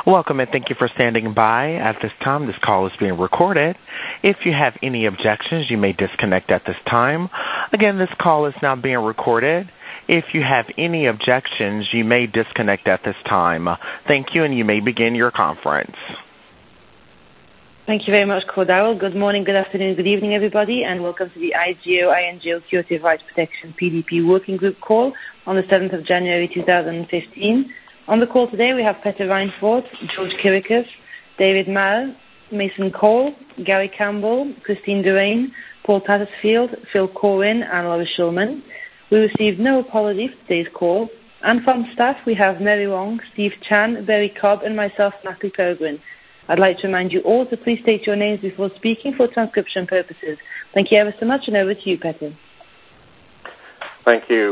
Welcome and thank you for standing by. At this time, this call is being recorded. If you have any objections, you may disconnect at this time. Again, this call is now being recorded. If you have any objections, you may disconnect at this time. Thank you, and you may begin your conference. Thank you very much, Cordaro. Good morning, good afternoon, good evening, everybody, and welcome to the INGO Security Rights Protection PDP Working Group call on the 7th of January 2015. On the call today, we have Peter Reinfort, George Kirikov, David Maher, Mason Cole, Gary Campbell, Christine Durain, Paul Tattersfield, Phil Corwin, and Laura Schulman. We received no apology for today's call. And from staff, we have Mary Wong, Steve Chan, Barry Cobb, and myself, Natalie Peregrine. I'd like to remind you all to please state your names before speaking for transcription purposes. Thank you ever so much, and over to you, Peter. Thank you.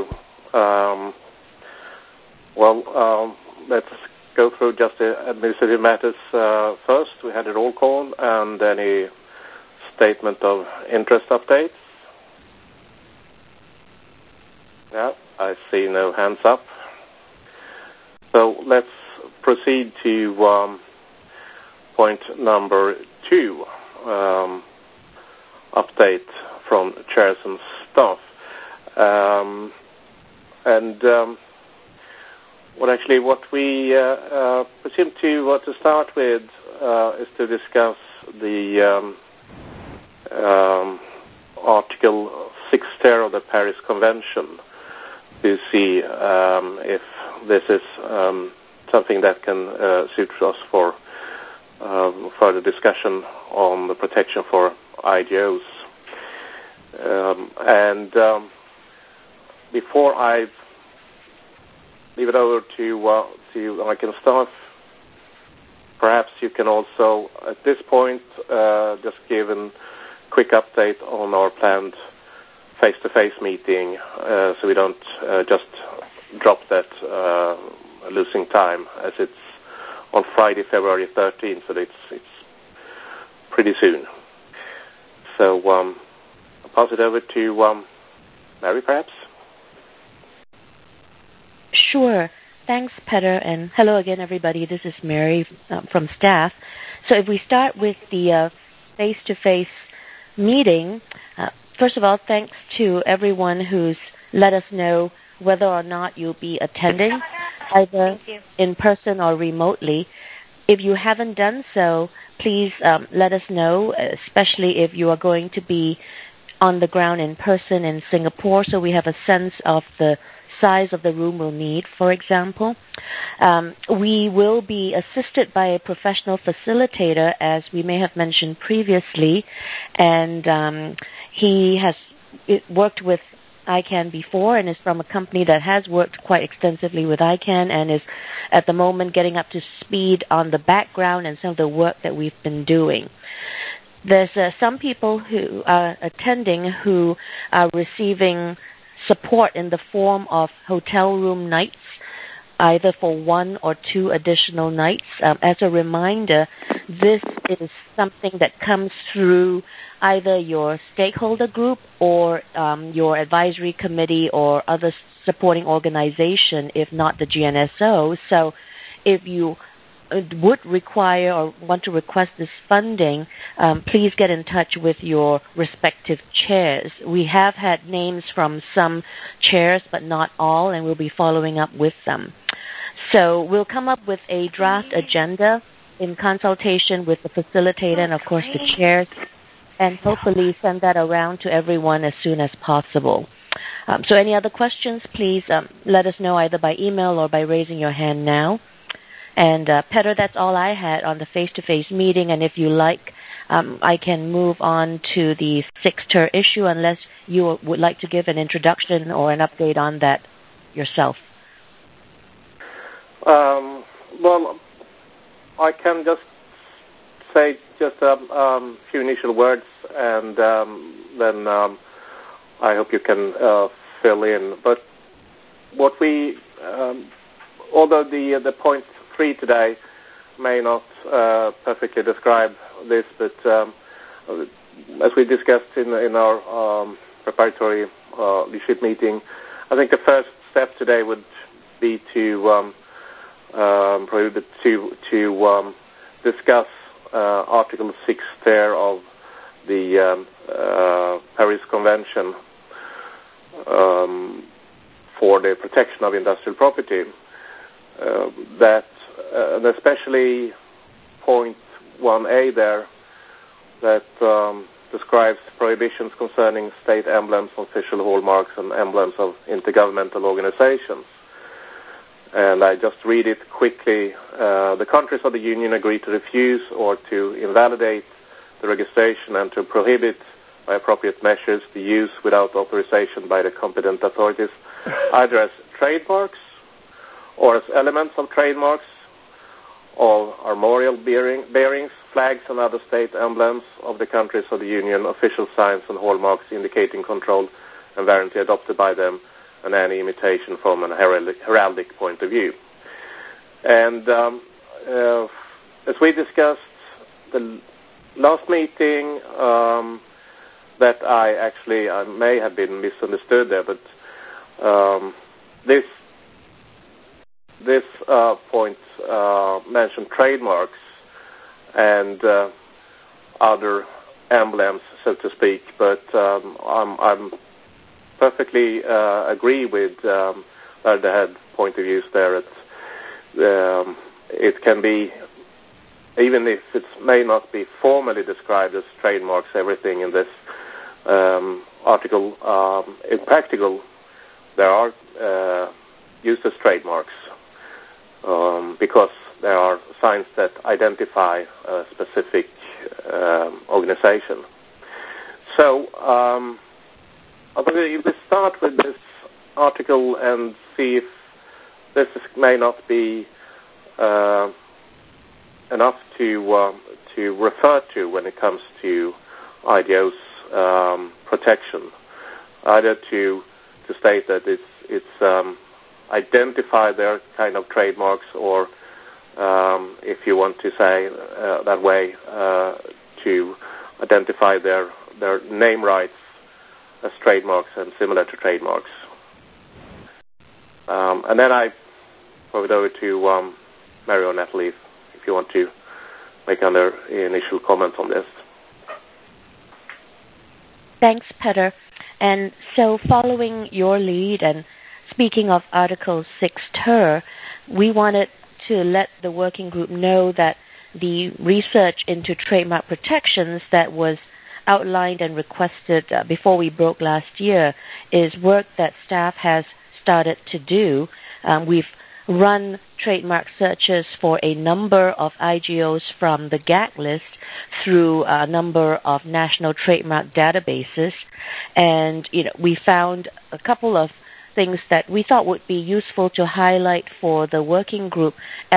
Let's go through just the administrative matters first. We had a roll call and any statement of interest updates. Yeah, I see no hands up. So let's proceed to point number 2, update from chairs and staff. What we presume to start with is to discuss the Article 6 of the Paris Convention to see if this is something that can suit us for further discussion on the protection for IGOs. Before I leave it over to Icon staff, perhaps you can also, at this point, just give a quick update on our planned face-to-face meeting, so we don't just drop that losing time, as it's on Friday, February 13th, so it's pretty soon. So I'll pass it over to Mary, perhaps. Sure. Thanks, Peter, and hello again, everybody. This is Mary from staff. So if we start with the face-to-face meeting, first of all, thanks to everyone who's let us know whether or not you'll be attending, either in person or remotely. If you haven't done so, please let us know, especially if you are going to be on the ground in person in Singapore, so we have a sense of the size of the room we'll need, for example. We will be assisted by a professional facilitator, as we may have mentioned previously, and he has worked with ICANN before and is from a company that has worked quite extensively with ICANN and is at the moment getting up to speed on the background and some of the work that we've been doing. There's some people who are attending who are receiving support in the form of hotel room nights, either for 1 or 2 additional nights. As a reminder, this is something that comes through either your stakeholder group or your advisory committee or other supporting organization, if not the GNSO. So if you would require or want to request this funding, please get in touch with your respective chairs. We have had names from some chairs, but not all, and we'll be following up with them. So we'll come up with a draft agenda in consultation with the facilitator and, of course, the chairs, and hopefully send that around to everyone as soon as possible. So any other questions, please let us know either by email or by raising your hand now. And, Peter, that's all I had on the face-to-face meeting. And if you like, I can move on to the 6TER issue, unless you would like to give an introduction or an update on that yourself. Well, I can just say a few initial words, and then I hope you can fill in. But what we, although the point 3 today may not perfectly describe this, but as we discussed in our preparatory leadership meeting, I think the first step today would be to prohibited to discuss Article 6 there of the Paris Convention for the protection of industrial property. And especially point 1A there, that describes prohibitions concerning state emblems, official hallmarks, and emblems of intergovernmental organizations. And I just read it quickly. The countries of the Union agree to refuse or to invalidate the registration and to prohibit by appropriate measures the use without authorization by the competent authorities, either as trademarks or as elements of trademarks, of armorial bearings, flags, and other state emblems of the countries of the Union, official signs and hallmarks indicating control and warranty adopted by them, and any imitation from an heraldic point of view. And as we discussed the last meeting, that I may have been misunderstood there, but this point mentioned trademarks and other emblems, so to speak, but I'm perfectly agree with the head point of views there. It can be, even if it may not be formally described as trademarks, everything in this article, in practical, there are used as trademarks because there are signs that identify a specific organization. So we start with this article and see if this may not be enough to refer to when it comes to IGO's protection, either to state that it's identify their kind of trademarks, or if you want to say that way, to identify their name rights as trademarks and similar to trademarks. And then I throw it over to Mary or Natalie if you want to make other initial comments on this. Thanks, Peter. And so following your lead and speaking of Article 6 ter, we wanted to let the working group know that the research into trademark protections that was outlined and requested before we broke last year is work that staff has started to do. We've run trademark searches for a number of IGOs from the GAC list through a number of national trademark databases, and we found a couple of things that we thought would be useful to highlight for the working group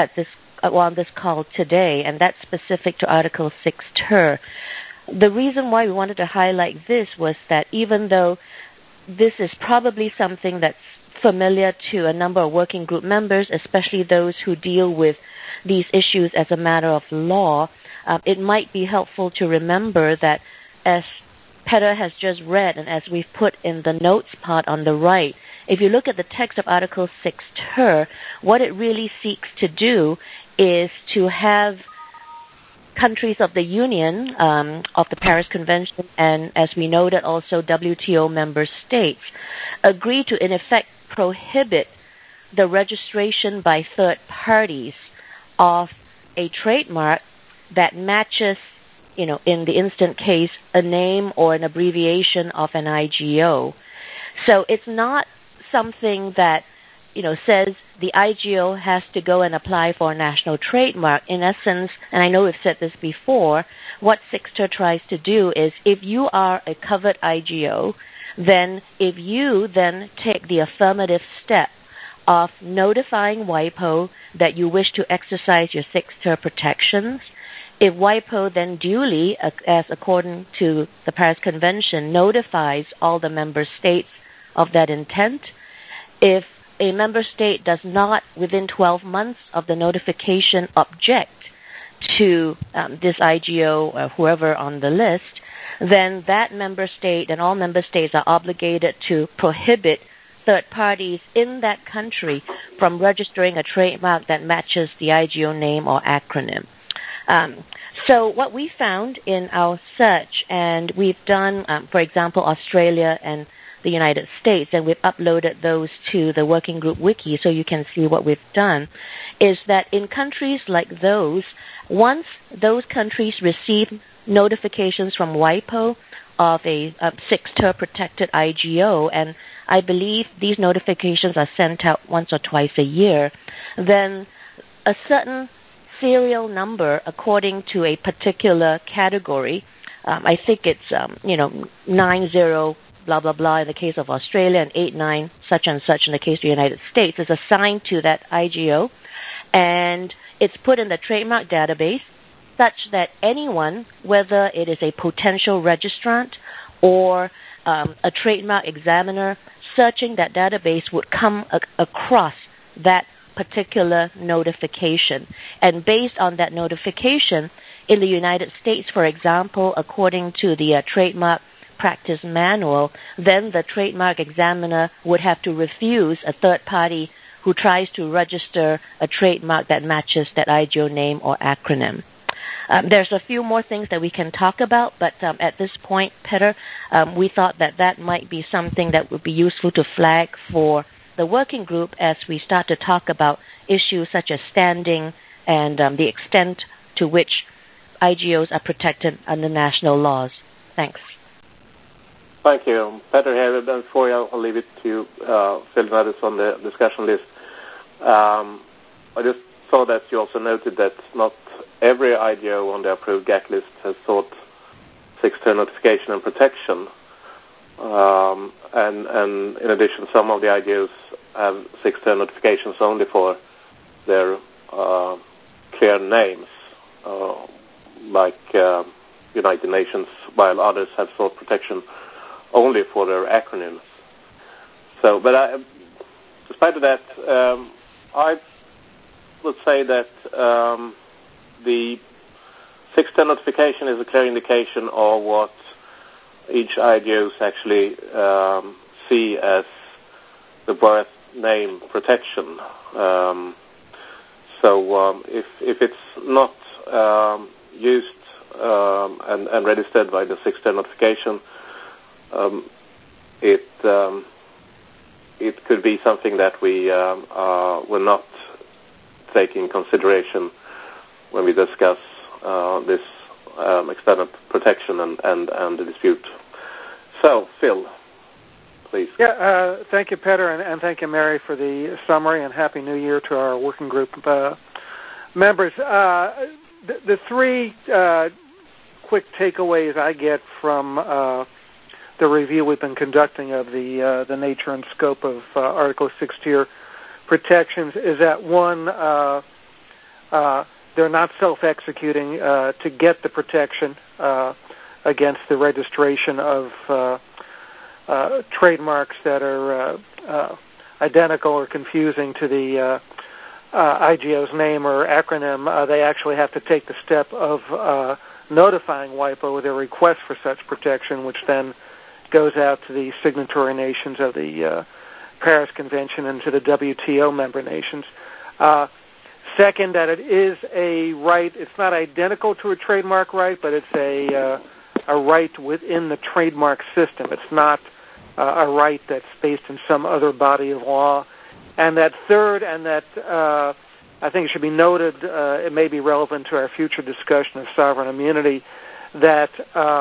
on this call today, and that's specific to Article 6 ter. The reason why we wanted to highlight this was that even though this is probably something that's familiar to a number of working group members, especially those who deal with these issues as a matter of law, it might be helpful to remember that, as Peter has just read and as we've put in the notes part on the right, if you look at the text of Article 6 ter, what it really seeks to do is to have countries of the Union, of the Paris Convention, and as we noted also WTO member states, agree to in effect prohibit the registration by third parties of a trademark that matches, in the instant case, a name or an abbreviation of an IGO. So it's not something that says the IGO has to go and apply for a national trademark. In essence, and I know we've said this before, what 6 ter tries to do is, if you are a covered IGO, then if you then take the affirmative step of notifying WIPO that you wish to exercise your 6 ter protections, if WIPO then duly, as according to the Paris Convention, notifies all the member states of that intent, if a member state does not, within 12 months of the notification, object to this IGO or whoever on the list, then that member state and all member states are obligated to prohibit third parties in that country from registering a trademark that matches the IGO name or acronym. So what we found in our search, and we've done, for example, Australia and the United States, and we've uploaded those to the working group wiki so you can see what we've done, is that in countries like those, once those countries receive notifications from WIPO of a 6-ter protected IGO, and I believe these notifications are sent out once or twice a year, then a certain serial number according to a particular category, I think it's 90 blah blah blah in the case of Australia and 89 such and such in the case of the United States, is assigned to that IGO, and it's put in the trademark database such that anyone, whether it is a potential registrant or a trademark examiner, searching that database would come across that particular notification. And based on that notification, in the United States, for example, according to the trademark practice manual, then the trademark examiner would have to refuse a third party who tries to register a trademark that matches that IGO name or acronym. There's a few more things that we can talk about, but at this point, Peter, we thought that might be something that would be useful to flag for the working group as we start to talk about issues such as standing and the extent to which IGOs are protected under national laws. Thanks. Thank you. Peter here, and before I'll leave it to Phil Nudis on the discussion list. I just saw that you also noted that not every IGO on the approved GAC list has sought 6-ter notification and protection. And in addition, some of the IGOs have 6-ter notifications only for their clear names, like United Nations, while others have sought protection only for their acronyms. So, but despite of that, I would say that the 6-ter notification is a clear indication of what each IGOs actually see as the birth name protection. So if it's not used and registered by the 6-ter notification, it could be something that we will not take in consideration when we discuss this external protection and the dispute. So, Phil, please. Yeah, thank you, Peter, and thank you, Mary, for the summary, and Happy New Year to our working group members. The three quick takeaways I get from the review we've been conducting of the nature and scope of Article 6-tier protections is that, one, they're not self-executing to get the protection against the registration of trademarks that are identical or confusing to the IGO's name or acronym. They actually have to take the step of notifying WIPO with a request for such protection, which then goes out to the signatory nations of the Paris Convention and to the WTO member nations. Second, that it is a right. It's not identical to a trademark right, but it's a right within the trademark system. It's not a right that's based in some other body of law. And that third, and that I think it should be noted, it may be relevant to our future discussion of sovereign immunity, that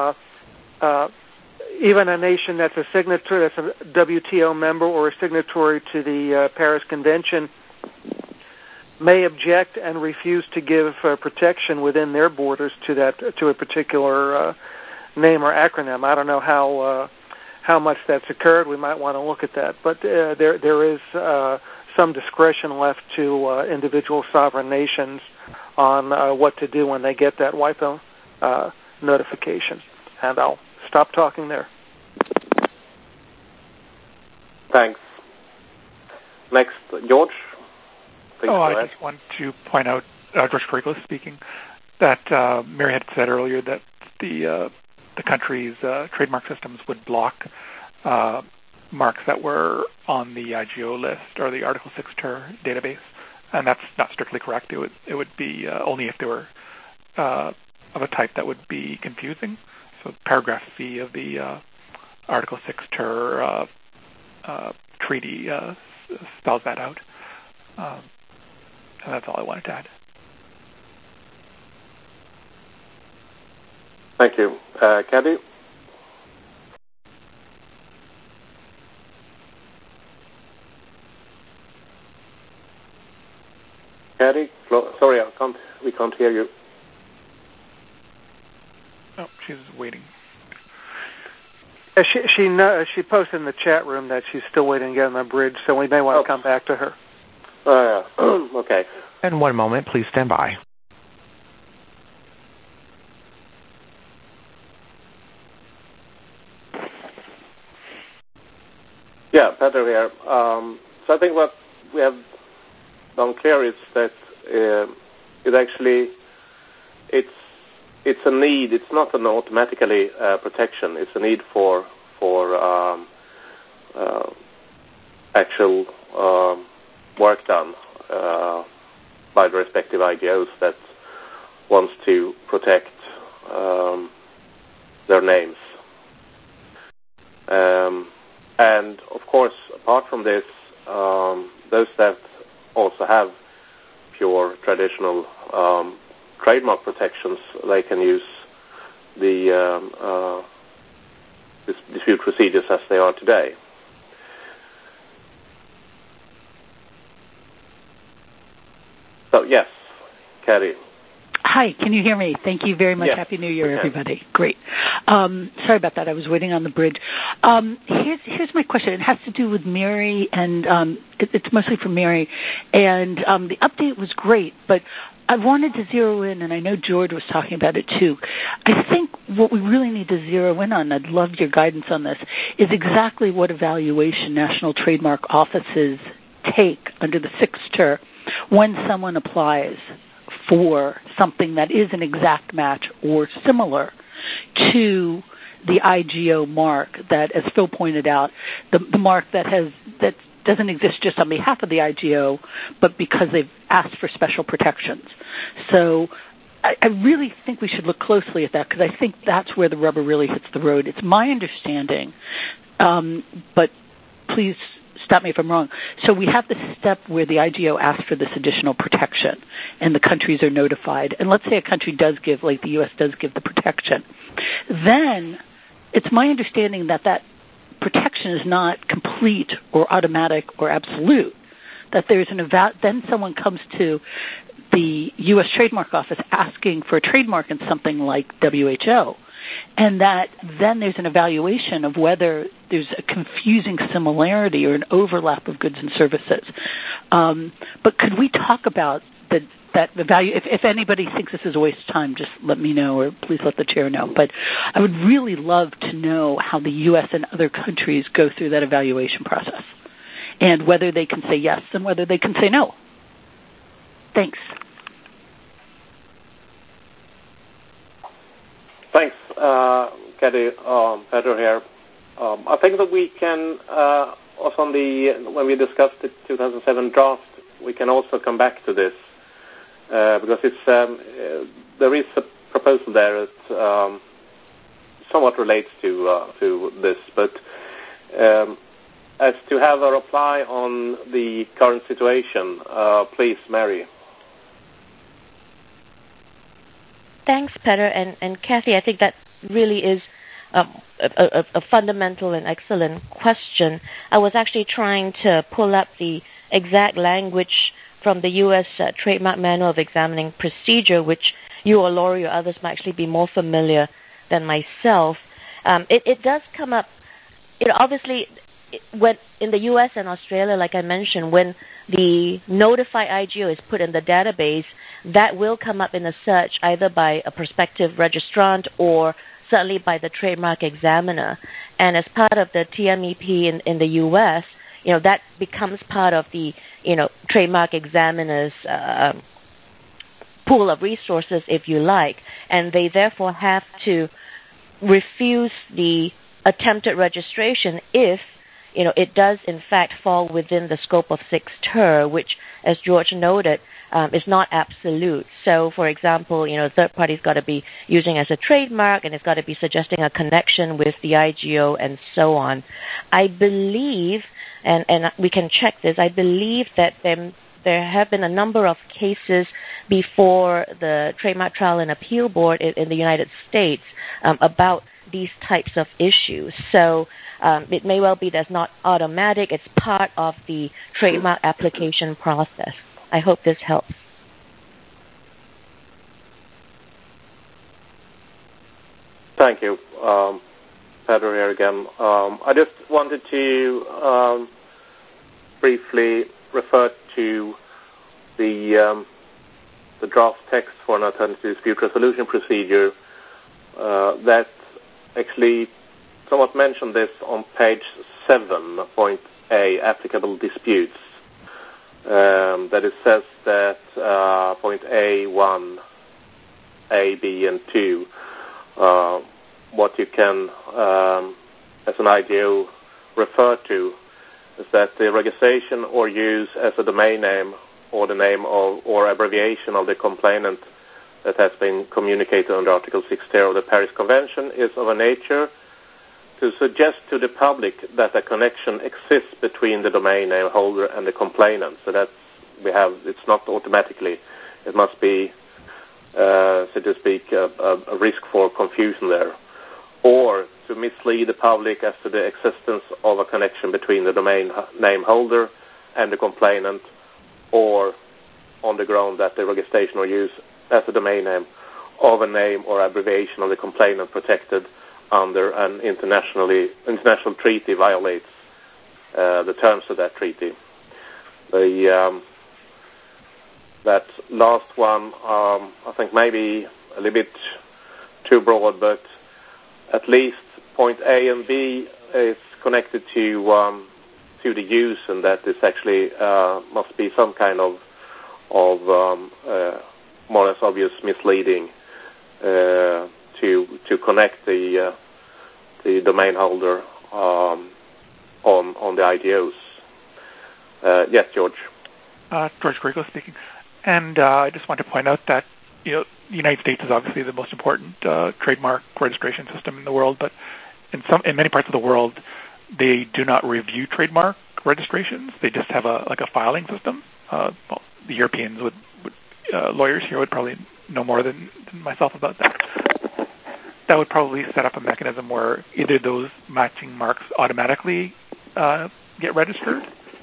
even a nation that's a signatory, that's a WTO member or a signatory to the Paris Convention, may object and refuse to give protection within their borders to a particular name or acronym. I don't know how much that's occurred. We might want to look at that, but there is some discretion left to individual sovereign nations on what to do when they get that WIPO notification. And I'll stop talking there. Thanks. Next, George. Please I just want to point out, George Pericles speaking, that Mary had said earlier that the country's trademark systems would block marks that were on the IGO list or the Article 6 TER database, and that's not strictly correct. It would be only if they were of a type that would be confusing. So paragraph C of the Article 6 TER treaty spells that out. And that's all I wanted to add. Thank you. Caddy? Caddy? Sorry, we can't hear you. Oh, she's waiting. She posted in the chat room that she's still waiting to get on the bridge, so we may want to come back to her. Okay. And one moment, please stand by. Yeah, Peter here. So I think what we have done clear is that it's a need. It's not an automatically protection. It's a need for actual work done by the respective IGOs that wants to protect their names. And of course, apart from this, those that also have pure traditional trademark protections, they can use the dispute procedures as they are today. So yes, Carrie. Hi, can you hear me? Thank you very much. Yes, Happy New Year, everybody. Great. Sorry about that. I was waiting on the bridge. Here's my question. It has to do with Mary, and it's mostly for Mary. And the update was great, but I wanted to zero in, and I know George was talking about it too. I think what we really need to zero in on, I'd love your guidance on this, is exactly what evaluation national trademark offices take under the 6th TER when someone applies for something that is an exact match or similar to the IGO mark that, as Phil pointed out, the mark that doesn't exist just on behalf of the IGO, but because they've asked for special protections. So I really think we should look closely at that, because I think that's where the rubber really hits the road. It's my understanding, but please stop me if I'm wrong. So we have this step where the IGO asks for this additional protection, and the countries are notified. And let's say a country does give, like the U.S. does give the protection. Then it's my understanding that that protection is not complete or automatic or absolute, that there's then someone comes to the U.S. Trademark Office asking for a trademark in something like WHO, and that then there's an evaluation of whether there's a confusing similarity or an overlap of goods and services. But could we talk about that value? If anybody thinks this is a waste of time, just let me know, or please let the chair know. But I would really love to know how the U.S. and other countries go through that evaluation process, and whether they can say yes and whether they can say no. Thanks. Thanks, Caddy. Pedro here. I think that we can also when we discussed the 2007 draft, we can also come back to this because there is a proposal there that somewhat relates to this, but as to have a reply on the current situation, please, Mary. Thanks, Peter. And Kathy, I think that really is a fundamental and excellent question. I was actually trying to pull up the exact language from the U.S. Trademark Manual of Examining Procedure, which you or Laurie or others might actually be more familiar than myself. It does come up, obviously, when in the U.S. and Australia, like I mentioned, when the notified IGO is put in the database, that will come up in a search either by a prospective registrant or certainly by the trademark examiner. And as part of the TMEP in the U.S., that becomes part of the, trademark examiner's pool of resources, if you like. And they therefore have to refuse the attempted registration if it does in fact fall within the scope of 6TER, which, as George noted, is not absolute. So, for example, third party's got to be using as a trademark, and it's got to be suggesting a connection with the IGO, and so on. I believe, and we can check this, I believe that there have been a number of cases before the Trademark Trial and Appeal Board in the United States about these types of issues. So it may well be that's not automatic. It's part of the trademark application process. I hope this helps. Thank you. Pedro here again. I just wanted to briefly refer to the draft text for an alternative dispute resolution procedure that actually somewhat mentioned this on page 7, point A, applicable disputes. That it says that point A, 1, A, B, and 2, what you can, as an IGO, refer to is that the registration or use as a domain name or the name of or abbreviation of the complainant that has been communicated under Article 6TER of the Paris Convention is of a nature to suggest to the public that a connection exists between the domain name holder and the complainant. So that it's not automatically. It must be, so to speak, a risk for confusion there. Or to mislead the public as to the existence of a connection between the domain name holder and the complainant, or on the ground that the registration or use as a domain name of a name or abbreviation of the complainant protected under an international treaty violates the terms of that treaty. That last one, I think maybe a little bit too broad, but at least point A and B is connected to the use, and that is actually must be some kind of more or less obvious misleading to connect the domain holder on the IGOs. Yes, George. George Grego speaking. And I just want to point out that the United States is obviously the most important trademark registration system in the world, but in many parts of the world, they do not review trademark registrations. They just have a filing system. The Europeans lawyers here would probably know more than myself about that. That would probably set up a mechanism where either those matching marks automatically get registered,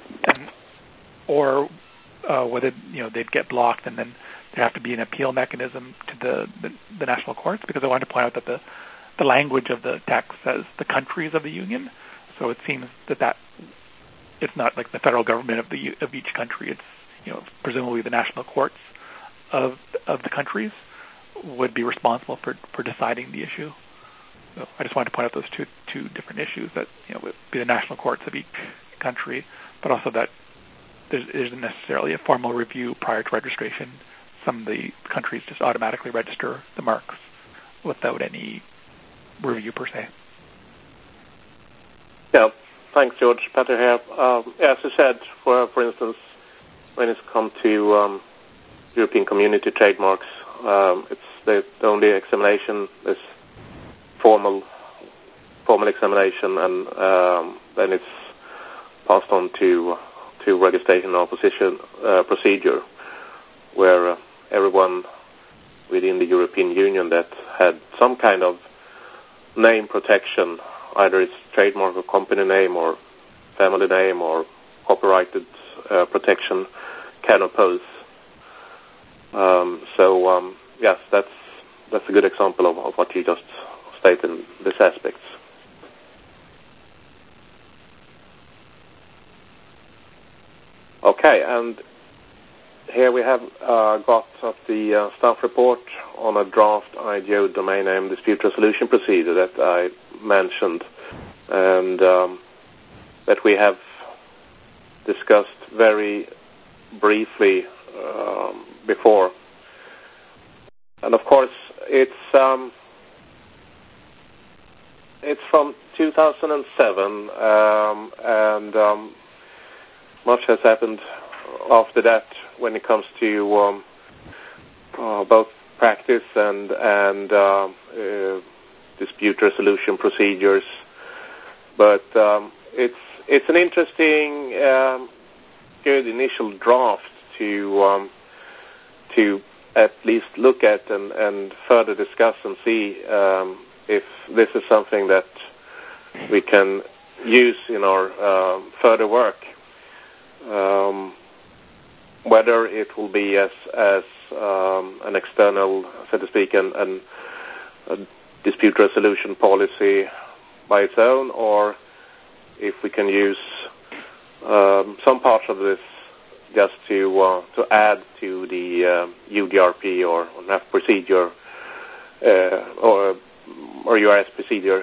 or whether they'd get blocked, and then there have to be an appeal mechanism to the national courts. Because I want to point out that the language of the text says the countries of the union, so it seems that it's not like the federal government of each country. It's presumably the national courts of the countries would be responsible for deciding the issue. So I just wanted to point out those two different issues, that would be the national courts of each country, but also that there isn't necessarily a formal review prior to registration. Some of the countries just automatically register the marks without any review per se. Yeah, thanks, George. Peter here. As I said, for instance, when it's come to European Community trademarks, it's the only examination is formal examination, and then it's passed on to registration and opposition procedure, where everyone within the European Union that had some kind of name protection, either it's trademark or company name or family name or copyrighted protection, can oppose. Yes, that's a good example of what you just stated in this aspect. Okay, and here we have got the staff report on a draft IGO domain name dispute resolution procedure that I mentioned, and that we have discussed very briefly before. And of course, it's it's from 2007, and much has happened after that when it comes to both practice and dispute resolution procedures. But it's an interesting, good initial draft to at least look at and further discuss and see if this is something that we can use in our further work. Whether it will be as an external, so to speak, and a dispute resolution policy by its own, or if we can use some parts of this just to add to the UDRP or NAF procedure or URS procedure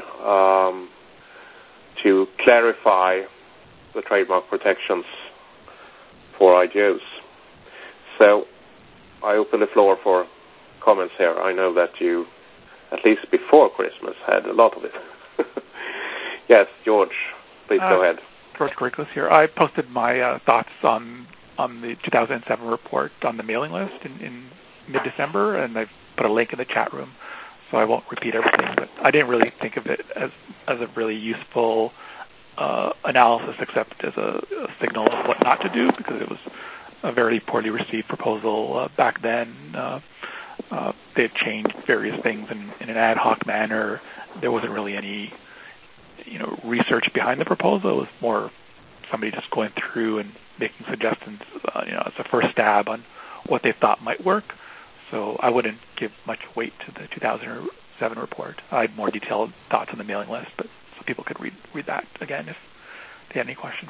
to clarify the trademark protections for IGOs. So I open the floor for comments here. I know that you, at least before Christmas, had a lot of it. Yes, George, please go ahead. George Grigos here. I posted my thoughts on the 2007 report on the mailing list in mid-December, and I've put a link in the chat room, so I won't repeat everything. But I didn't really think of it as a really useful analysis, except as a signal of what not to do, because it was a very poorly received proposal back then. They had changed various things in an ad hoc manner. There wasn't really any research behind the proposal. It was more somebody just going through and making suggestions, as a first stab on what they thought might work. So I wouldn't give much weight to the 2007 report. I had more detailed thoughts on the mailing list, but so people could read that again if they had any questions.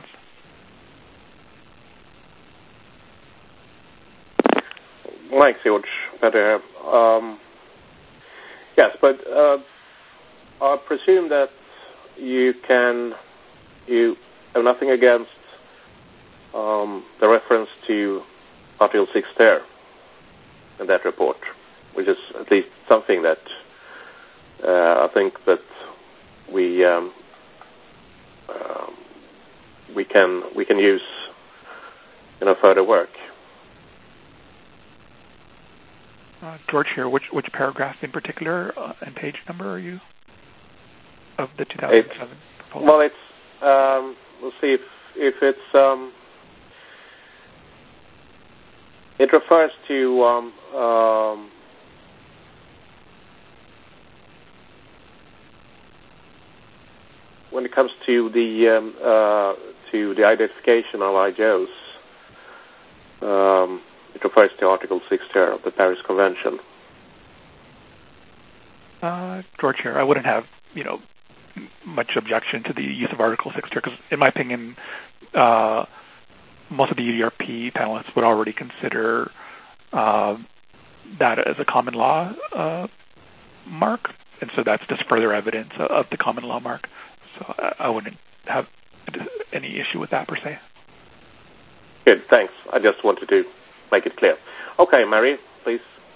Thanks, George. Yes, but I presume that you have nothing against the reference to Article 6 there in that report, which is at least something that I think that we can use in our further work. George here, which paragraph in particular and page number are you of the 2007 proposal? Well, it's we'll see if it's it refers to when it comes to the identification of IGOs. It refers to Article 6 here of the Paris Convention. George here, I wouldn't have much objection to the use of Article 6 here, because in my opinion, most of the UDRP panelists would already consider that as a common law mark, and so that's just further evidence of the common law mark. So I wouldn't have any issue with that per se. Good, thanks. I just wanted to make it clear. Okay, Mary, please.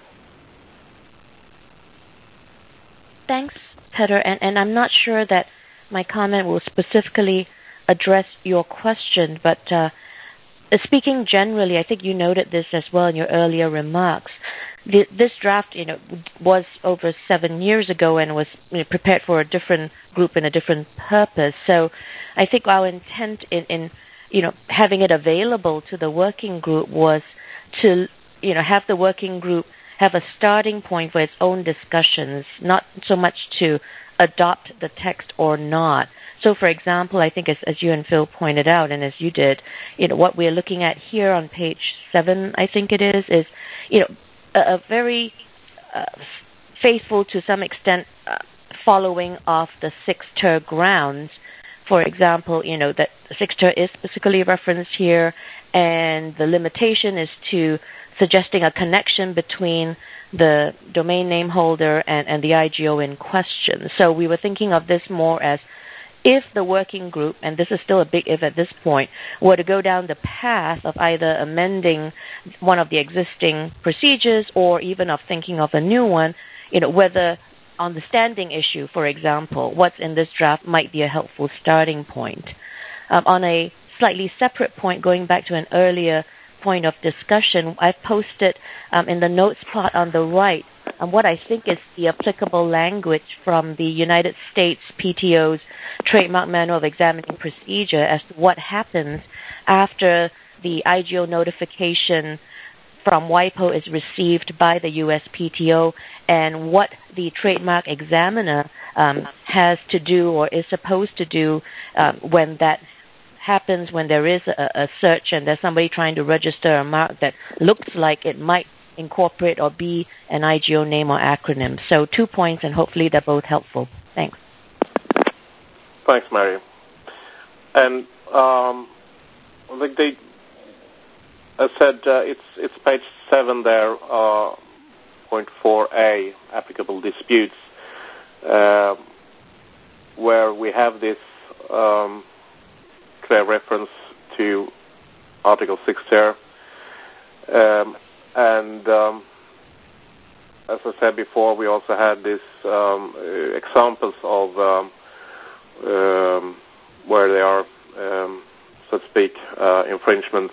Thanks, Peter, and I'm not sure that my comment will specifically address your question, but speaking generally, I think you noted this as well in your earlier remarks. This draft, was over 7 years ago and was prepared for a different group and a different purpose. So I think our intent in having it available to the working group was to, have the working group have a starting point for its own discussions, not so much to adopt the text or not. So, for example, I think as you and Phil pointed out, and as you did, what we're looking at here on page 7, I think it is a very faithful to some extent following of the 6-ter grounds. For example, that 6-ter is specifically referenced here, and the limitation is to suggesting a connection between the domain name holder and the IGO in question. So we were thinking of this more as if the working group, and this is still a big if at this point, were to go down the path of either amending one of the existing procedures or even of thinking of a new one, whether on the standing issue, for example, what's in this draft might be a helpful starting point. On a slightly separate point, going back to an earlier point of discussion, I've posted in the notes part on the right what I think is the applicable language from the United States PTO's Trademark Manual of Examining Procedure as to what happens after the IGO notification from WIPO is received by the USPTO and what the trademark examiner has to do or is supposed to do when that happens, when there is a search and there's somebody trying to register a mark that looks like it might incorporate or be an IGO name or acronym. So 2 points, and hopefully they're both helpful. Thanks. Thanks, Mary. And I think I said it's page 7 there, point 4A, applicable disputes, where we have this clear reference to Article 6 there. And as I said before, we also had these examples of where there are, so to speak, infringements.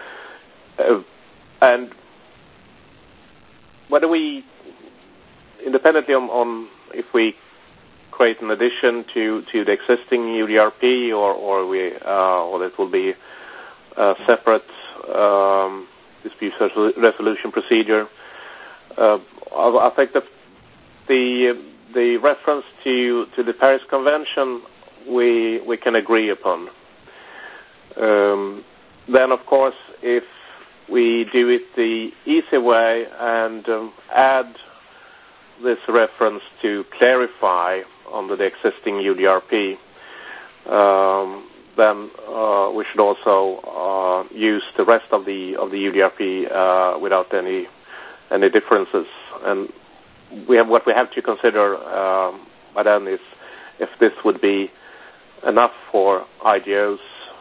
And whether we, independently on if we create an addition to the existing UDRP or that will be a separate dispute resolution procedure, I think that the reference to the Paris Convention we can agree upon. Then, of course, if we do it the easy way and add this reference to clarify under the existing UDRP, then we should also use the rest of the UDRP without any differences. And what we have to consider by then is if this would be enough for IGOs,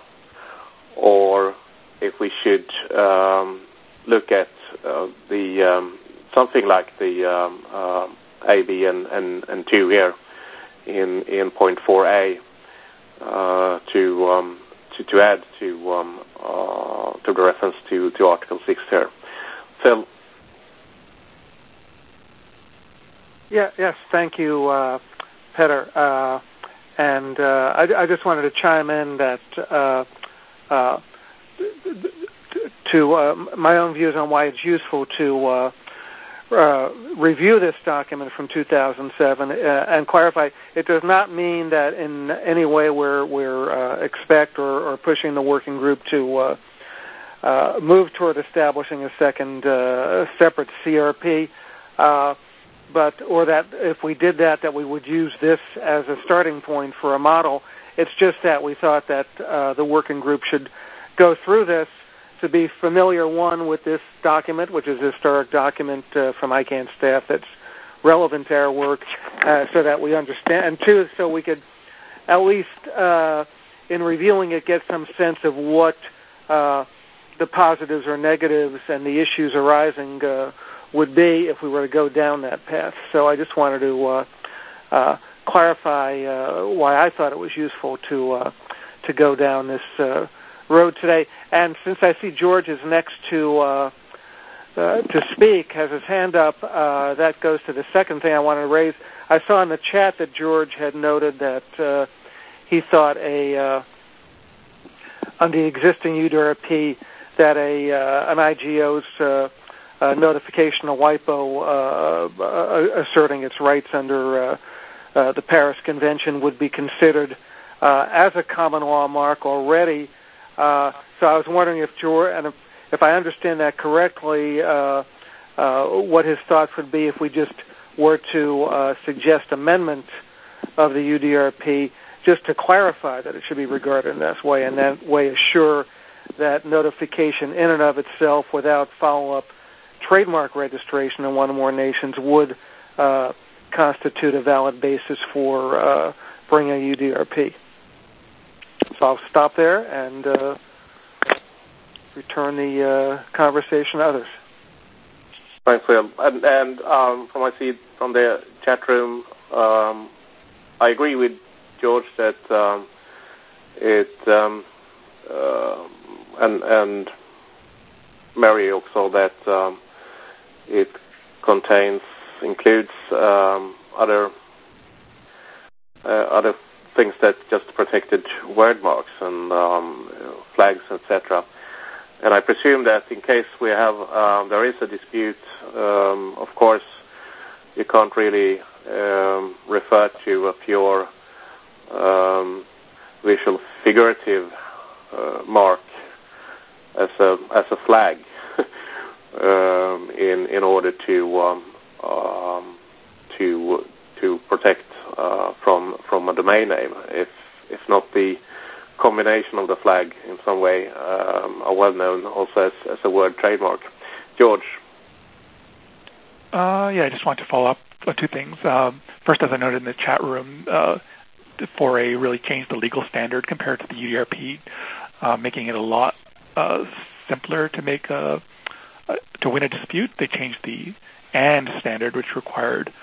or if we should look at something like the A, B, and 2 here in point 4A to add to the reference to Article 6 here. Phil. Yes, thank you, Peter. And I just wanted to chime in that to my own views on why it's useful to review this document from 2007 and clarify. It does not mean that in any way we're expect or pushing the working group to move toward establishing a second separate CRP, or that if we did that we would use this as a starting point for a model. It's just that we thought that the working group should go through this to be familiar, one, with this document, which is a historic document from ICANN staff that's relevant to our work, so that we understand, and two, so we could at least, in reviewing it, get some sense of what the positives or negatives and the issues arising would be if we were to go down that path. So I just wanted to clarify why I thought it was useful to go down this road today. And since I see George is next to speak, has his hand up, that goes to the second thing I wanted to raise. I saw in the chat that George had noted that he thought on the existing UDRP that an IGO's notification of WIPO asserting its rights under the Paris Convention would be considered as a common law mark already. So I was wondering if George, and if I understand that correctly, what his thoughts would be if we just were to suggest amendment of the UDRP just to clarify that it should be regarded in this way, and that way assure that notification in and of itself without follow-up trademark registration in one or more nations would constitute a valid basis for bringing a UDRP. So I'll stop there and return the conversation to others. Thanks, Phil. And from I see from the chat room, I agree with George that and Mary also that it includes other things that just protected word marks and flags, etc. And I presume that in case we have there is a dispute, of course, you can't really refer to a pure visual figurative mark as a flag in order to protect from a domain name, if not the combination of the flag in some way are well known also as a word trademark. George. I just want to follow up on two things. First, as I noted in the chat room, 4A really changed the legal standard compared to the UDRP, making it a lot simpler to make to win a dispute. They changed the AND standard, which required,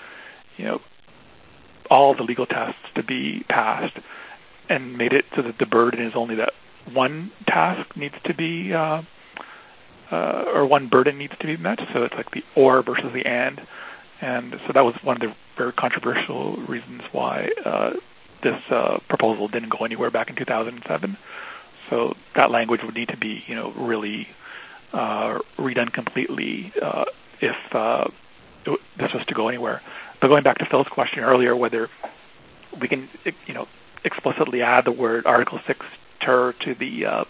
all the legal tests to be passed, and made it so that the burden is only that one task needs to be, or one burden needs to be met. So it's like the or versus the and so that was one of the very controversial reasons why this proposal didn't go anywhere back in 2007. So that language would need to be, really redone completely if this was to go anywhere. But going back to Phil's question earlier, whether we can, explicitly add the word Article 6 ter to the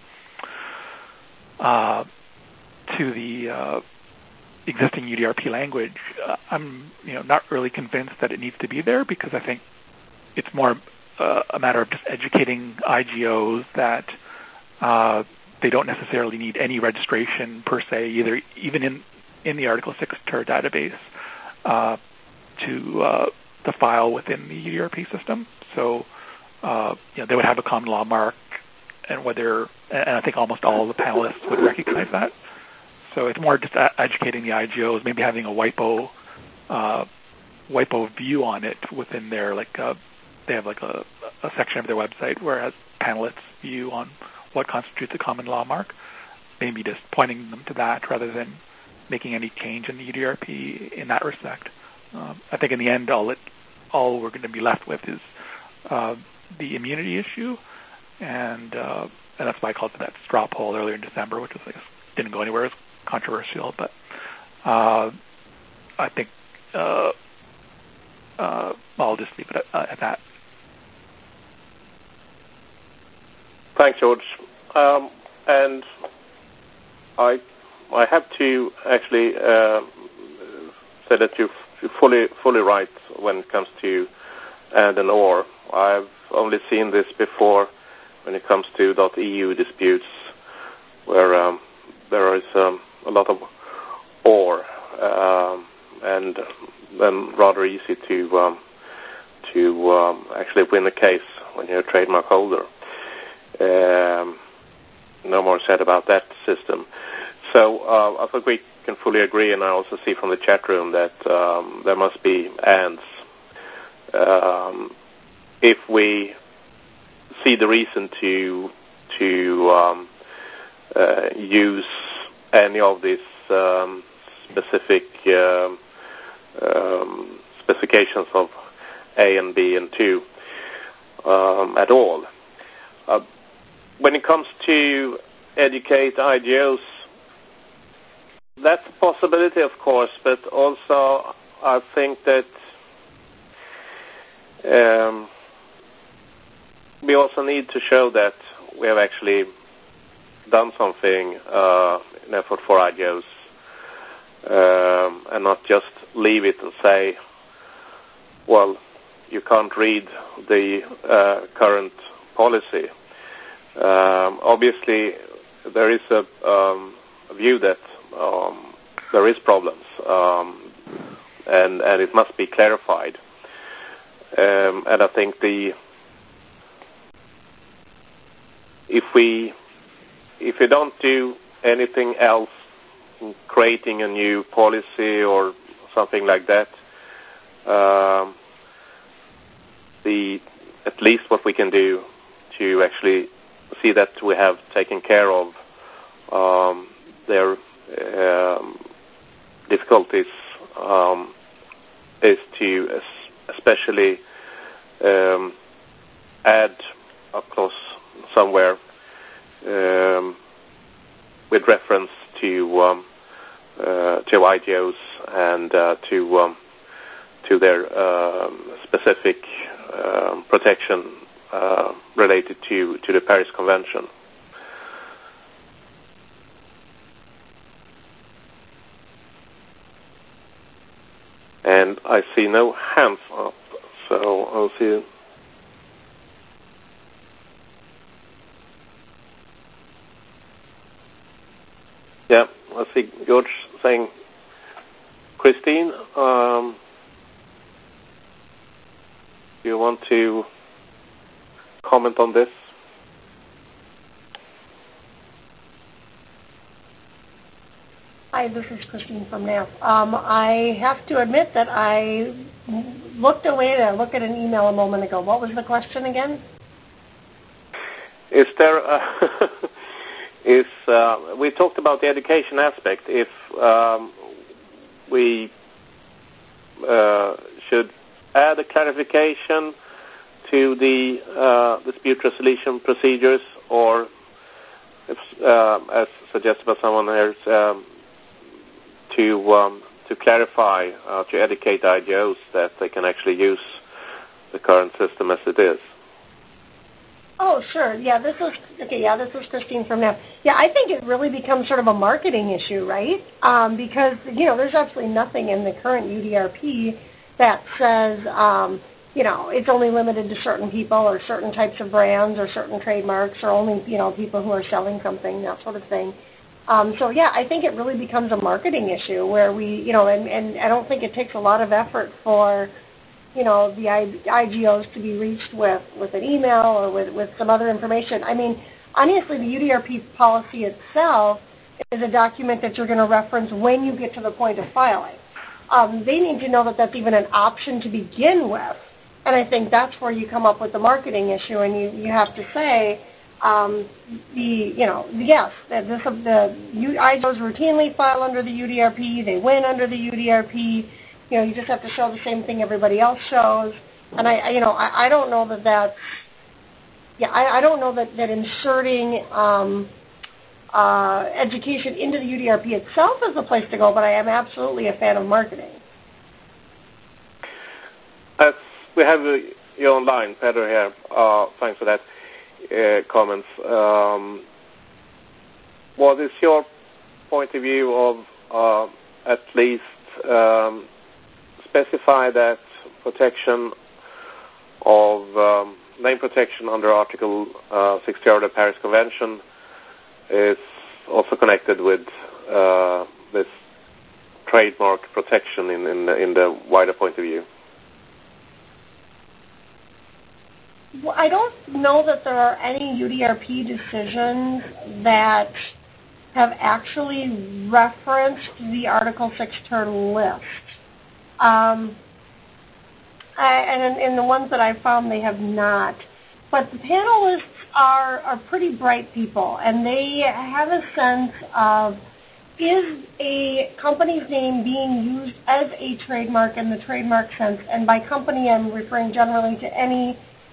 existing UDRP language, I'm, not really convinced that it needs to be there, because I think it's more a matter of just educating IGOs that they don't necessarily need any registration per se, even in the Article 6 ter database to file within the UDRP system. So they would have a common law mark, and I think almost all of the panelists would recognize that. So it's more just educating the IGOs, maybe having a WIPO view on it within their, they have a section of their website where it has panelists' view on what constitutes a common law mark. Maybe just pointing them to that rather than making any change in the UDRP in that respect. I think in the end, all we're going to be left with is the immunity issue, and that's why I called it that straw poll earlier in December, which was didn't go anywhere. It was controversial, but I think I'll just leave it at that. Thanks, George. And I have to actually say that you're fully right when it comes to and or. I've only seen this before when it comes to .eu disputes, where there is a lot of or, and then rather easy to actually win a case when you're a trademark holder. No more said about that system. So I think we can fully agree, and I also see from the chat room that there must be ands. If we see the reason to use any of these specific specifications of A and B and 2 at all. When it comes to educate IGOs, that's a possibility, of course, but also I think that we also need to show that we have actually done something in effort for IGOs, and not just leave it and say, well, you can't read the current policy. Obviously, there is a view that there is problems, and it must be clarified. And I think if we don't do anything else, creating a new policy or something like that, at least what we can do to actually see that we have taken care of their difficulties is to especially add a clause somewhere with reference to IGOs and to their specific protection related to the Paris Convention. And I see no hands up, so I'll see. Yeah, I see George saying, Christine, do you want to comment on this? Hi, this is Christine from NAF. I have to admit that I looked away to look at an email a moment ago. What was the question again? Is there we talked about the education aspect. If we should add a clarification to the dispute resolution procedures, or if, as suggested by someone here, to clarify, to educate IGOs that they can actually use the current system as it is. Oh, sure. Yeah, this is Christine from NAF. Yeah, I think it really becomes sort of a marketing issue, right? Because, there's absolutely nothing in the current UDRP that says, it's only limited to certain people or certain types of brands or certain trademarks or only, people who are selling something, that sort of thing. So, yeah, I think it really becomes a marketing issue where we, and I don't think it takes a lot of effort for, the IGOs to be reached with an email or with some other information. I mean, honestly, the UDRP policy itself is a document that you're going to reference when you get to the point of filing. They need to know that that's even an option to begin with. And I think that's where you come up with the marketing issue, and you have to say, yes, the IGOs routinely file under the UDRP, they win under the UDRP. You just have to show the same thing everybody else shows. And I don't know that I don't know that inserting education into the UDRP itself is the place to go, but I am absolutely a fan of marketing. We have you online, Pedro here. Thanks for that comments. What is your point of view of at least specify that protection of name protection under Article 60 of the Paris Convention is also connected with this trademark protection in the wider point of view? Well, I don't know that there are any UDRP decisions that have actually referenced the Article 6 term list. And in the ones that I've found, they have not. But the panelists are pretty bright people, and they have a sense of, is a company's name being used as a trademark in the trademark sense? And by company, I'm referring generally to any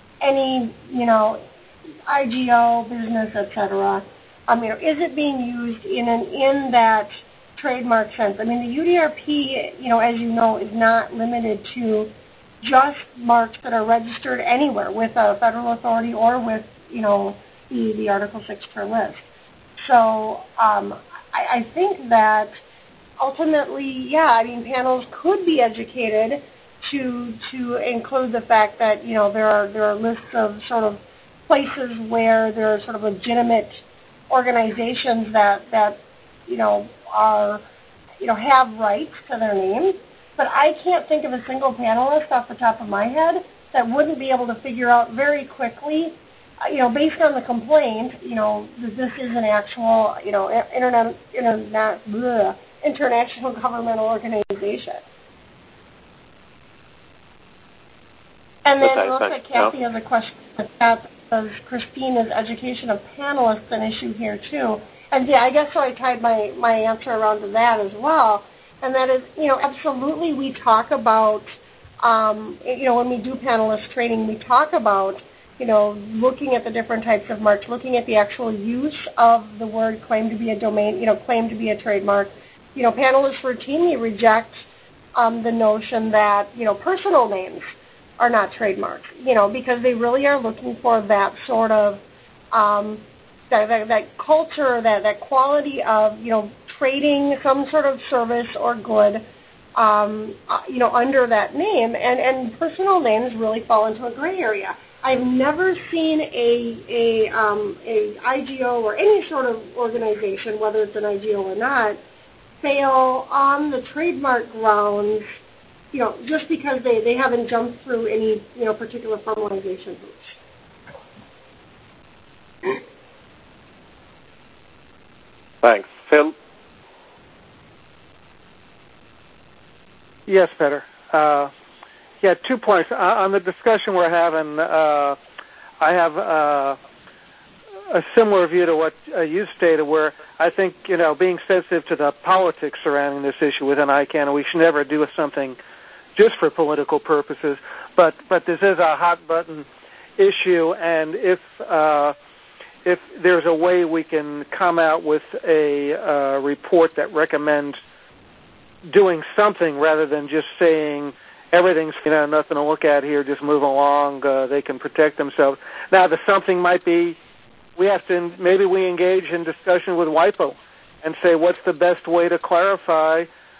IGO, business, etc. Is it being used in that trademark sense? I mean, the UDRP, as you know, is not limited to just marks that are registered anywhere with a federal authority or with, the Article 6 per list. So I think that ultimately, panels could be educated to include the fact that, there are lists of sort of places where there are sort of legitimate organizations that are, have rights to their names. But I can't think of a single panelist off the top of my head that wouldn't be able to figure out very quickly, based on the complaint, that this is an actual, international governmental organization. And then it looks like Kathy has a question in the chat that says, Christine, is education of panelists an issue here too? And yeah, I guess so I tied my answer around to that as well. And that is, absolutely we talk about, when we do panelist training, we talk about, looking at the different types of marks, looking at the actual use of the word claim to be a domain, claim to be a trademark. Panelists routinely reject the notion that, personal names are not trademarks, because they really are looking for that sort of, that culture, that quality of, trading some sort of service or good, under that name. And personal names really fall into a gray area. I've never seen a IGO or any sort of organization, whether it's an IGO or not, fail on the trademark grounds, just because they haven't jumped through any, particular formalization hoops. Thanks. Phil? Yes, Peter. 2 points. On the discussion we're having, I have a similar view to what you stated, where I think, being sensitive to the politics surrounding this issue within ICANN, we should never do something just for political purposes, but this is a hot-button issue, and if there's a way we can come out with a report that recommends doing something rather than just saying everything's nothing to look at here, just move along, they can protect themselves. Now, the something might be maybe we engage in discussion with WIPO and say what's the best way to clarify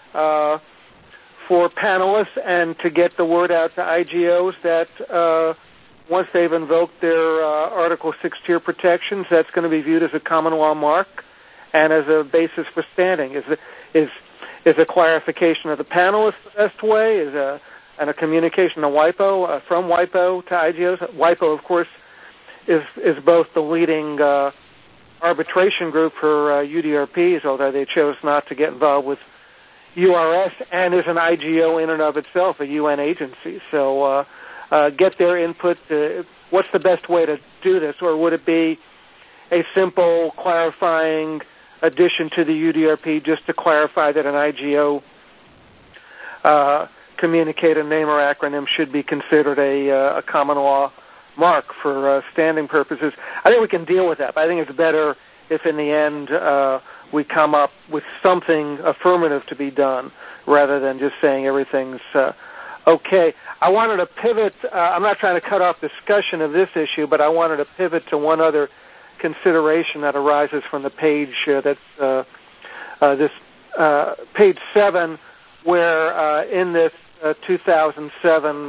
for panelists and to get the word out to IGOs that once they've invoked their Article 6 tier protections, that's going to be viewed as a common law mark and as a basis for standing. Is a clarification of the panelists the best way? And a communication to WIPO, from WIPO to IGOs? WIPO, of course, is both the leading arbitration group for UDRPs, although they chose not to get involved with URS, and is an IGO in and of itself, a UN agency. So get their input. What's the best way to do this? Or would it be a simple clarifying addition to the UDRP just to clarify that an IGO communicator name or acronym should be considered a common law mark for standing purposes? I think we can deal with that, but I think it's better if in the end we come up with something affirmative to be done rather than just saying everything's okay. I wanted to pivot. I'm not trying to cut off discussion of this issue, but I wanted to pivot to one other consideration that arises from the page page 7, where in this 2007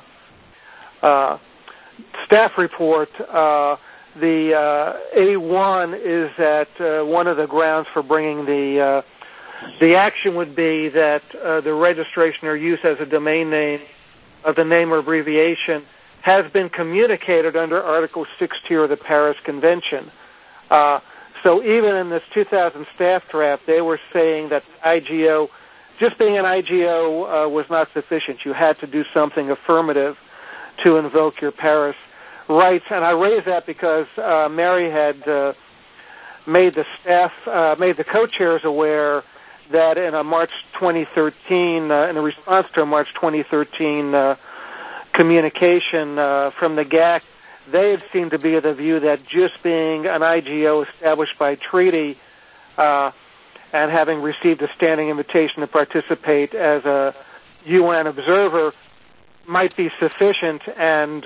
staff report, the A1 is that one of the grounds for bringing the action would be that the registration or use as a domain name of the name or abbreviation has been communicated under Article 6 tier of the Paris Convention. So even in this 2000 staff draft, they were saying that IGO, just being an IGO was not sufficient. You had to do something affirmative to invoke your Paris rights. And I raise that because Mary had made the co-chairs aware that in a March 2013, in a response to a March 2013 communication from the GAC, they had seemed to be of the view that just being an IGO established by treaty and having received a standing invitation to participate as a UN observer might be sufficient, and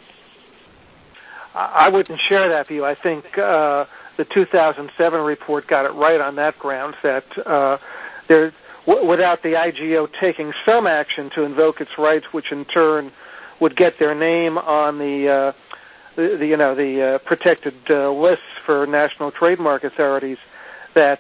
I wouldn't share that view. I think the 2007 report got it right on that grounds, that without the IGO taking some action to invoke its rights, which in turn would get their name on the protected lists for national trademark authorities, that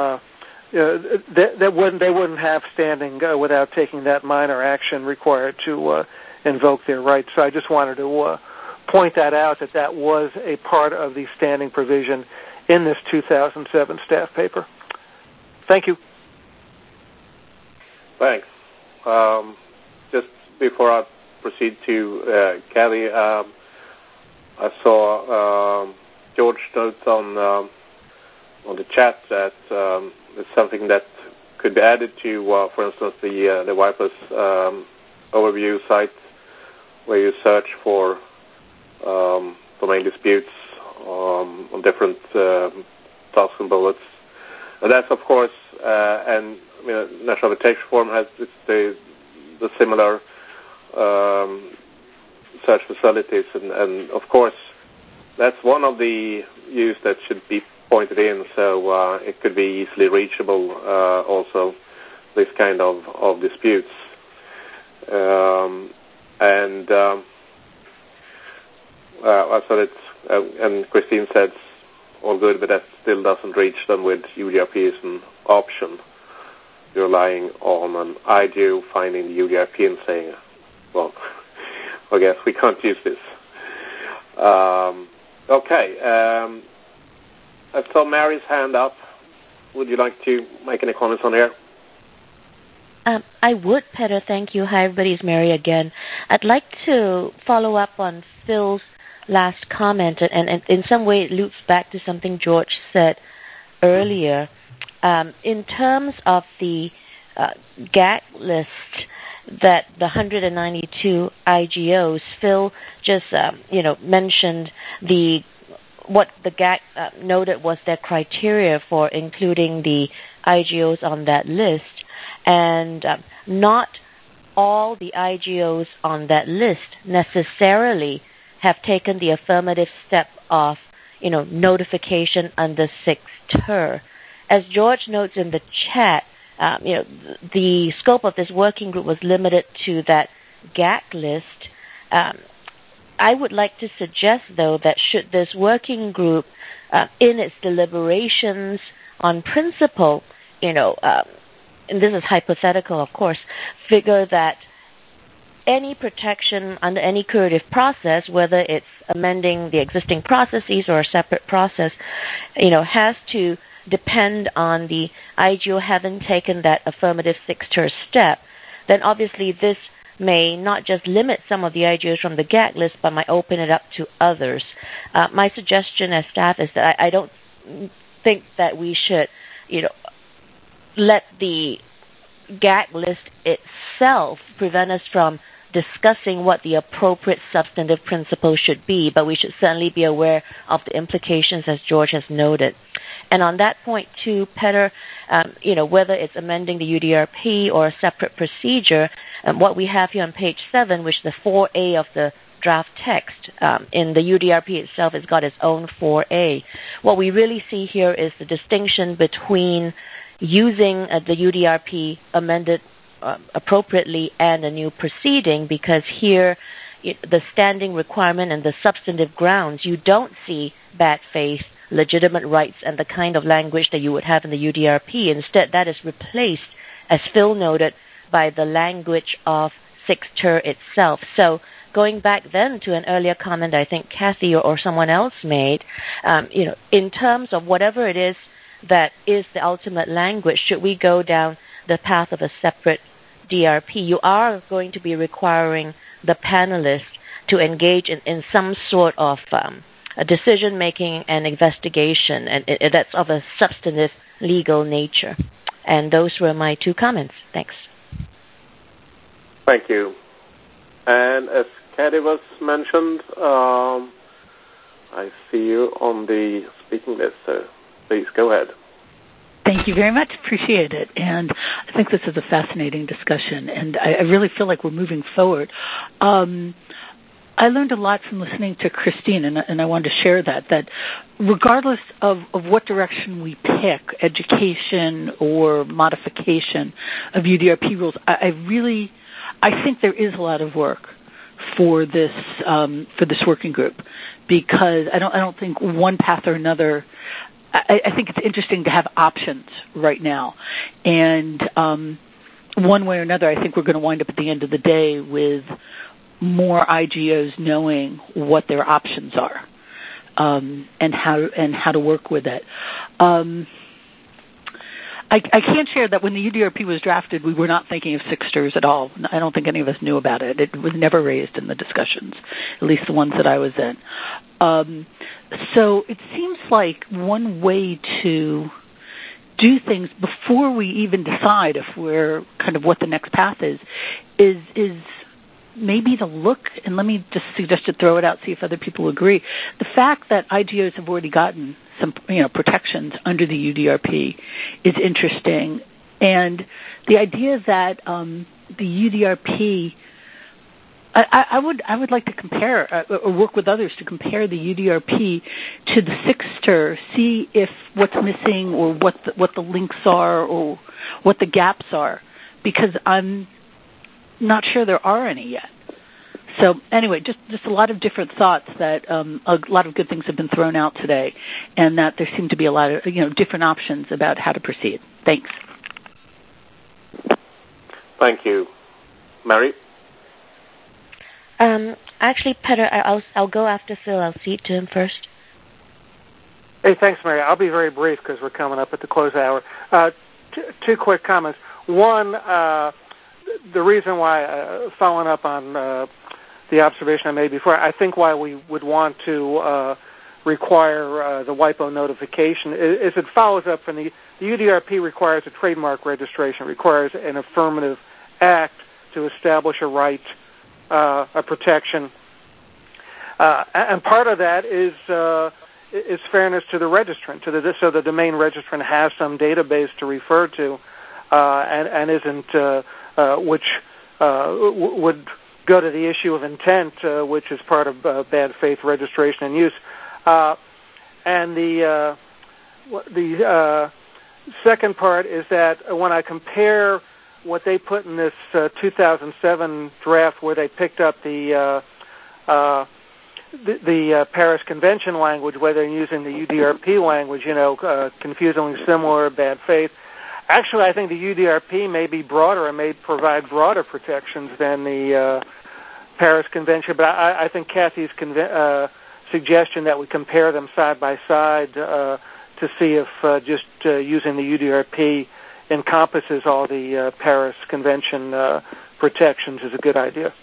they wouldn't have standing without taking that minor action required to invoke their rights. So I just wanted to point that out, that was a part of the standing provision in this 2007 staff paper. Thank you. Thanks. Just before I proceed to Kathy, I saw George notes on the chat that it's something that could be added to, for instance, the WIPO's overview site, where you search for domain disputes on different tasks and bullets. And that's, of course, and National Arbitration Forum has the similar search facilities, and of course, that's one of the use that should be pointed in, so it could be easily reachable. Also, this kind of disputes, I thought it's and Christine said all good, but that still doesn't reach them with UDRP as an option. You're relying on an IGO finding the UDRP and saying, well, I guess we can't use this. Okay. I saw Mary's hand up. Would you like to make any comments on here? I would, Peter. Thank you. Hi, everybody. It's Mary again. I'd like to follow up on Phil's last comment, and in some way it loops back to something George said earlier. In terms of the GAC list, that the 192 IGOs, Phil just mentioned what the GAC noted was their criteria for including the IGOs on that list, and not all the IGOs on that list necessarily have taken the affirmative step of notification under 6ter. As George notes in the chat, the scope of this working group was limited to that GAC list. I would like to suggest, though, that should this working group, in its deliberations on principle, and this is hypothetical, of course, figure that any protection under any curative process, whether it's amending the existing processes or a separate process, has to depend on the IGO having taken that affirmative 6ter step, then obviously this may not just limit some of the IGOs from the GAC list, but might open it up to others. My suggestion as staff is that I don't think that we should, let the GAC list itself prevent us from discussing what the appropriate substantive principle should be, but we should certainly be aware of the implications, as George has noted. And on that point, too, Peter, whether it's amending the UDRP or a separate procedure, what we have here on page 7, which is the 4A of the draft text, in the UDRP itself, has got its own 4A. What we really see here is the distinction between using the UDRP amended appropriately and a new proceeding, because here the standing requirement and the substantive grounds, you don't see bad faith, legitimate rights, and the kind of language that you would have in the UDRP. Instead, that is replaced, as Phil noted, by the language of 6ter itself. So going back then to an earlier comment I think Kathy or someone else made, in terms of whatever it is that is the ultimate language, should we go down the path of a separate DRP, you are going to be requiring the panelists to engage in some sort of a decision-making and investigation, and that's of a substantive legal nature. And those were my 2 comments. Thanks. Thank you. And as Kathy was mentioned, I see you on the speaking list, so please go ahead. Thank you very much. Appreciate it. And I think this is a fascinating discussion, and I really feel like we're moving forward. I learned a lot from listening to Christine, and I wanted to share that regardless of what direction we pick, education or modification of UDRP rules, I think there is a lot of work for this working group, because I don't think one path or another. I think it's interesting to have options right now, and one way or another, I think we're going to wind up at the end of the day with more IGOs knowing what their options are, and how to work with it. I can't share that when the UDRP was drafted, we were not thinking of 6TERs at all. I don't think any of us knew about it. It was never raised in the discussions, at least the ones that I was in. So it seems like one way to do things before we even decide if we're kind of what the next path is maybe to look, and let me just suggest to throw it out, see if other people agree. The fact that IGOs have already gotten some, protections under the UDRP is interesting, and the idea that the UDRP, I would like to compare or work with others to compare the UDRP to the 6TER, see if what's missing or what the links are or what the gaps are, because I'm not sure there are any yet. So anyway, just a lot of different thoughts that a lot of good things have been thrown out today, and that there seem to be a lot of different options about how to proceed. Thanks. Thank you, Mary. Actually, Peter, I'll go after Phil. I'll cede to him first. Hey, thanks, Mary. I'll be very brief because we're coming up at the close hour. Two quick comments. One, the reason why, following up on the observation I made before, I think why we would want to require the WIPO notification is it follows up from the UDRP requires a trademark registration, requires an affirmative act to establish a right, a protection. And part of that is fairness to the registrant, so the domain registrant has some database to refer to, and isn't which would go to the issue of intent, which is part of bad faith registration and use. And the second part is that when I compare what they put in this 2007 draft, where they picked up the Paris Convention language, where they're using the UDRP language, confusingly similar, bad faith. Actually, I think the UDRP may be broader and may provide broader protections than the Paris Convention, but I think Kathy's suggestion that we compare them side by side to see if just using the UDRP encompasses all the Paris Convention protections is a good idea.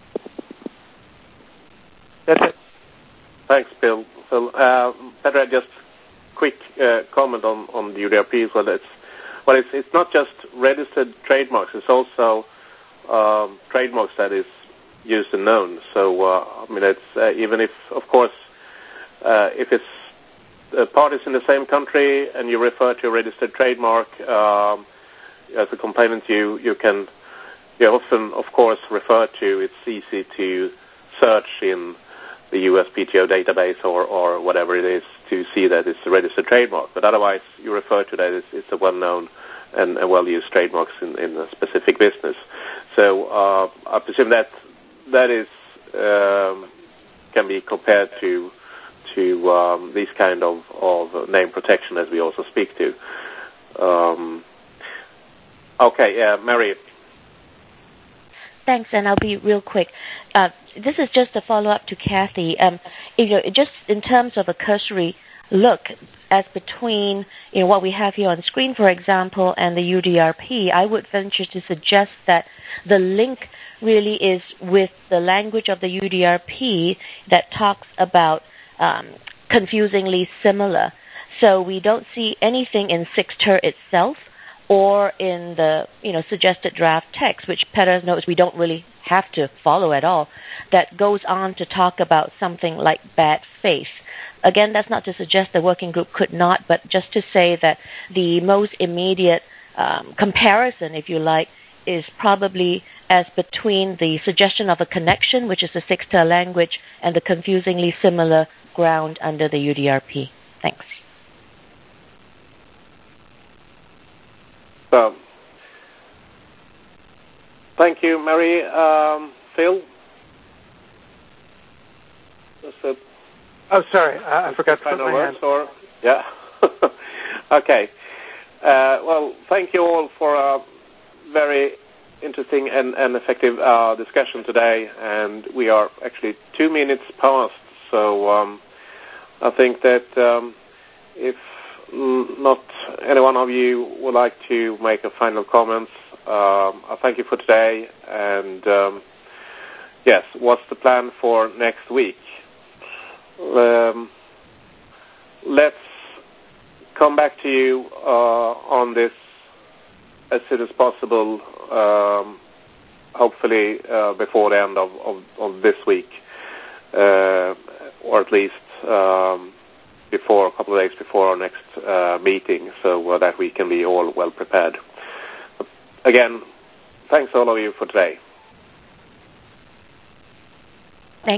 That's it. Thanks, Bill. So, Petra, just quick comment on the UDRP as well. It's not just registered trademarks. It's also trademarks that is used and known. So, it's even if, of course, if it's parties in the same country and you refer to a registered trademark as a complainant, you often, of course, refer to. It's easy to search in the USPTO database or whatever it is to see that it's a registered trademark. But otherwise, you refer to that it's a well-known and a well-used trademarks in a specific business. So I presume that is can be compared to these kind of name protection as we also speak to. Mary. Thanks, and I'll be real quick. This is just a follow-up to Kathy. Just in terms of a cursory look as between what we have here on screen, for example, and the UDRP, I would venture to suggest that the link really is with the language of the UDRP that talks about confusingly similar. So we don't see anything in 6TER itself or in the suggested draft text, which Petter knows we don't really have to follow at all, that goes on to talk about something like bad faith. Again, that's not to suggest the working group could not, but just to say that the most immediate comparison, if you like, is probably as between the suggestion of a connection, which is the 6TER language, and the confusingly similar ground under the UDRP. Thanks. Thank you, Mary. Phil? Oh, sorry. I forgot to put my hand. Yeah. Okay. Well, thank you all for a very interesting and effective discussion today. And we are actually 2 minutes past. So I think that if not any one of you would like to make a final comments, I thank you for today. And yes, what's the plan for next week? Let's come back to you on this as soon as possible, hopefully before the end of this week, or at least before a couple of days before our next meeting, so that we can be all well prepared. Again, thanks all of you for today.